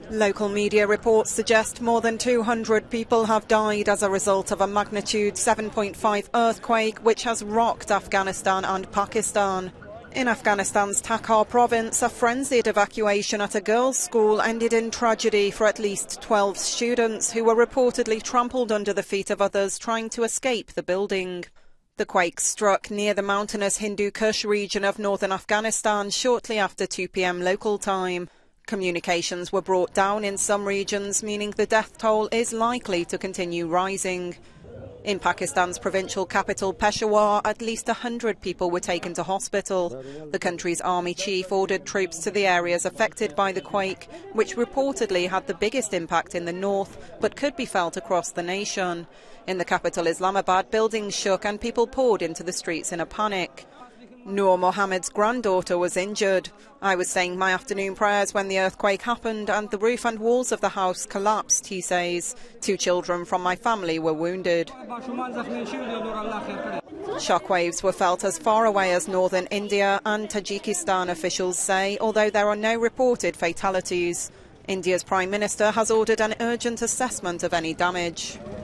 Local media reports suggest more than 200 people have died as a result of a magnitude 7.5 earthquake which has rocked Afghanistan and Pakistan. In Afghanistan's Takhar province, a frenzied evacuation at a girls' school ended in tragedy for at least 12 students who were reportedly trampled under the feet of others trying to escape the building. The quake struck near the mountainous Hindu Kush region of northern Afghanistan shortly after 2 p.m. local time. Communications were brought down in some regions, meaning the death toll is likely to continue rising. In Pakistan's provincial capital Peshawar, at least 100 people were taken to hospital. The country's army chief ordered troops to the areas affected by the quake, which reportedly had the biggest impact in the north, but could be felt across the nation. In the capital Islamabad, buildings shook and people poured into the streets in a panic. Noor Mohammed's granddaughter was injured. I was saying my afternoon prayers when the earthquake happened and the roof and walls of the house collapsed, he says. 2 children from my family were wounded. Shockwaves were felt as far away as northern India and Tajikistan, officials say, although there are no reported fatalities. India's Prime Minister has ordered an urgent assessment of any damage.